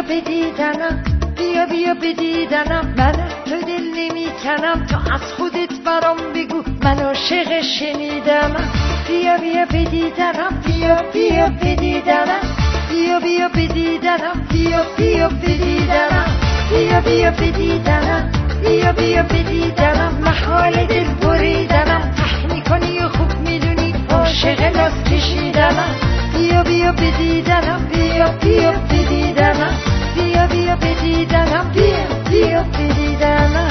به دیدنم، بیا بیا به دیدنم، من تو دل نمی کنم، تو از خودت برام بگو من عاشق شنیدنم. بیا بیا به دیدنم، بیا بیا به دیدنم، بیا بیا به دیدنم، بیا بیا به دیدنم، بیا بیا به دیدنم، بیا بیا به دیدنم، محال دل بریدنم، ته میکنی و خوب میدونی عاشق لاس کشیدنم. بیا بیا به دیدنم، بیا بیا به دیدنم، بیا بیا به دیدنم، بیا بیا به دیدنم.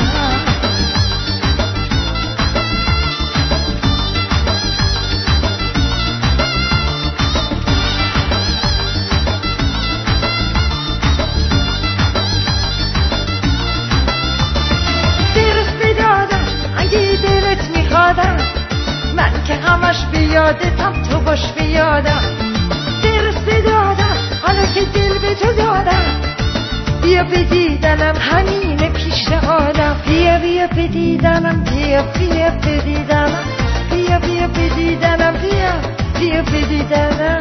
من که همش بیادتم، تو باش بیادم، درست دادم حالا که دل به تو دادم. بیا به دیدنم، همین پیشنهادم، بیا بیا به دیدنم، بیا بیا به دیدنم، بیا بیا به دیدنم، بیا بیا به دیدنم.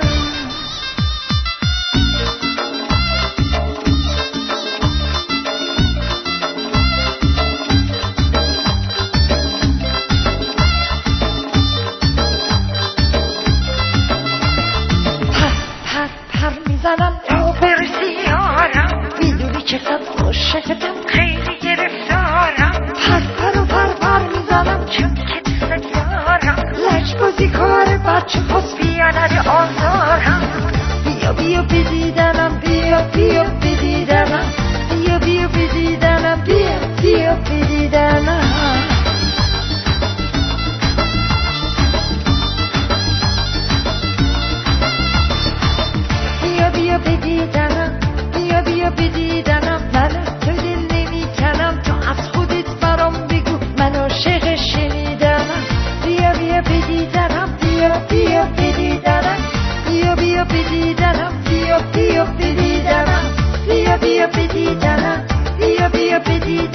زنم تو برسی آرم، میدونی چقدر عاشقتم، خیلی گرفتارم، پر و پر میزنم چون که دوست دارم، لج بازی کار بچه پس بیا نده آزارم. بیا بیا به دیدنم، بیا بیا به دیدنم، بیا بیا به دیدنم، بیا بیا به دیدنم. بیا به دیدنم، بیا بیا به دیدنم، من تو دل نمی کنم، تو از خودت برام بگو من عاشق شنیدنم. بیا بیا به دیدنم، بیا بیا به دیدنم، بیا بیا به دیدنم، بیا بیا به دیدنم، بیا بیا به دیدنم، بیا بیا به دیدنم.